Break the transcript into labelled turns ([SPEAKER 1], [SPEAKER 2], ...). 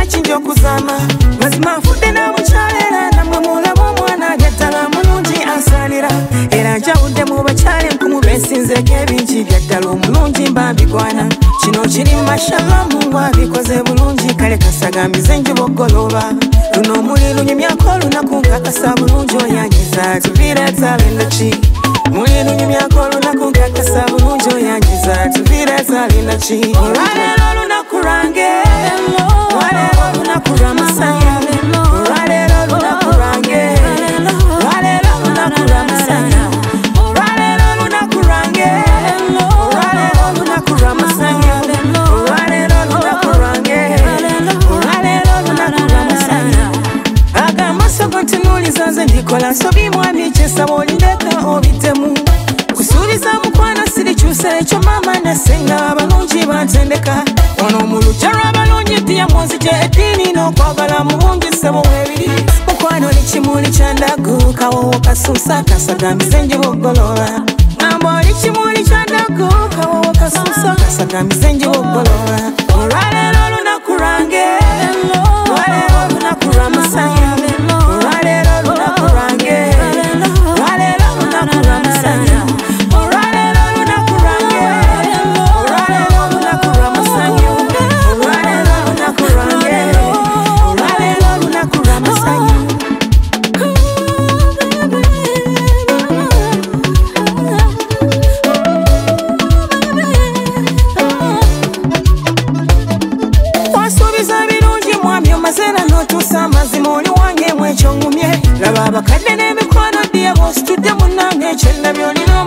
[SPEAKER 1] chinjo kuzama mazima fude na muchalera namwe mulabo mwana gatala mulungi asalira era njawudde mu bakyale nkumubesinzeko ebingi byaddala omulungi mbambigwana kino kiri mashallah Mungu abikoze bulungi kale kasagambize njibogoloba luno omuli lunyumyako olunaku nkakasa bulungi oyanyiza tuvira talinaki muli lunyumyako olunaku nkakasa bulungi oyanyiza tuvira talinaki olwaleero olunaku lwange olwaleero olunaku lwamasanya olwaleero olunaku lwange olwaleero olunaku lwamasanya olwaleero olunaku lwange olwaleero olunaku lwamasanya olwaleero olunaku lwange olwaleero olunaku lwamasanya agamaso gontunuuliza nze ndikola nsobi mwami kyesaba olindeka obitemu kusuubiza mukwana sirikyusa ekyo mama nasenga abalungi bantendeka ono mu lujja lw'abalungi diyamonzi gye eddiini n'okwagala mu bungi ssebo webiri mukwano oli kimuli kya ndagu kawowo kasuusa kasagambize njibogolola ngamba oli kimuli kya ndagu kawowo kasuusa kasagambize njibogolola olwaleero olunaku lwange olwaleero olunaku lwamasanya olwaleero olunaku lwange olwaleero olunaku lwamasanya olwaleero olunaku lwange olwaleero olunaku lwamasanya olwaleero olunaku lwange olwaleero olunaku lwamasanya wasuubiza birungi mwami omazera n'otuusa amazima oli wange mwekyo ngumye laba abakadde n'emikwano ddiya bw'ositudde munnange ekyo ndabyo olina